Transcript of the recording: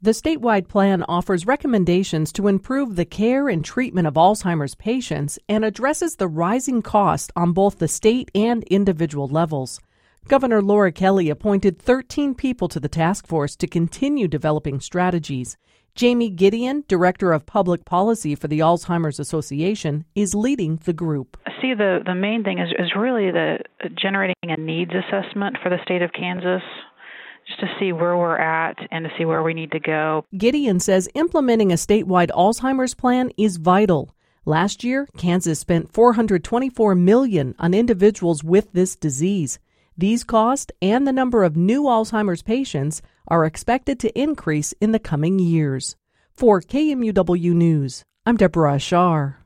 The statewide plan offers recommendations to improve the care and treatment of Alzheimer's patients and addresses the rising cost on both the state and individual levels. Governor Laura Kelly appointed 13 people to the task force to continue developing strategies. Jamie Gideon, Director of Public Policy for the Alzheimer's Association, is leading the group. I see the main thing is really the generating a needs assessment for the state of Kansas, just to see where we're at and to see where we need to go. Gideon says implementing a statewide Alzheimer's plan is vital. Last year, Kansas spent $424 million on individuals with this disease. These costs and the number of new Alzheimer's patients are expected to increase in the coming years. For KMUW News, I'm Deborah Ashar.